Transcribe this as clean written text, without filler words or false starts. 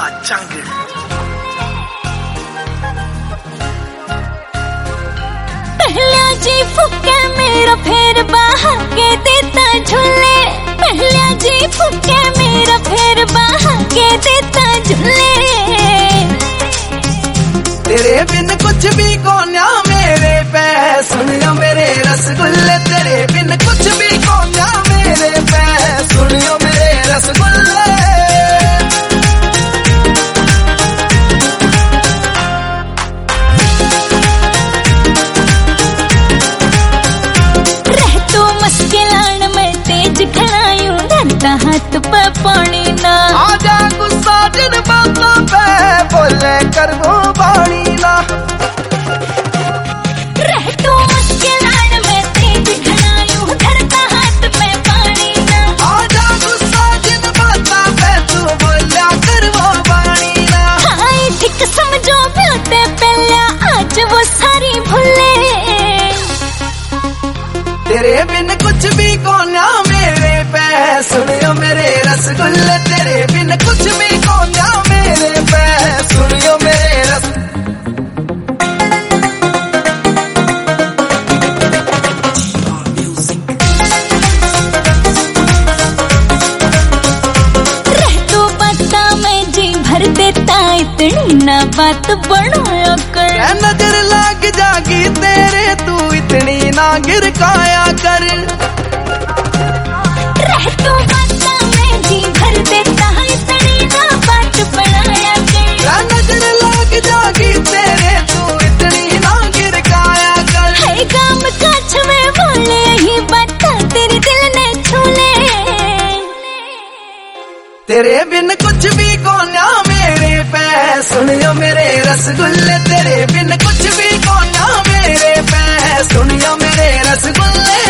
चंग। पहला जी फुके मेरा फिर बाहर के देता झूले। पहला जी फुके मेरा फिर बाहर के देता झूले। तेरे बिन कुछ भी कोन्या मेरे पे सुनियो मेरे रसगुल्ले। तेरे बिन कुछ भी कोन्या मेरे पे सुनियो मेरे रसगुल्ले। रह तू मुश्किलान में तेज खड़ायूं धरता हाथ पे पानी ना। आजा गुस्सा जिन बातों पे बोले कर वो बाणी ना। रह तू मुश्किलान में तेज खड़ायूं धरता हाथ पे पानी ना। आजा गुस्सा जिन बातों पे तू बोला कर वो बाणी ना। हाय ठीक समझो मिलते पहला आज वो सारी भूले। तेरे बिन कुछ भी कोन्या मेरे पे सुनियो मेरे रसगुल्ले। तेरे बिन कुछ भी कोन्या मेरे पे सुनियो मेरे रस। रह तू बाता में जी भर देता इतनी ना बात बढ़ाया कर। नजर लग जागी तेरे तू इतनी ना गिरकाया कर। रह तू बाता में जी भर देता इतनी ना बात बढ़ाया कर। नजर लग जागी तेरे तू इतनी ना गिरकाया कर। है काम काछ में बोले ही बात तेरे दिल ने छूले। तेरे बिन कुछ भी कोन्या मेरे पे सुनियो मेरे रसगुल्ले। तेरे बिन कुछ भी कोन्या मेरे पे सुनियो मेरे रसगुल्ले।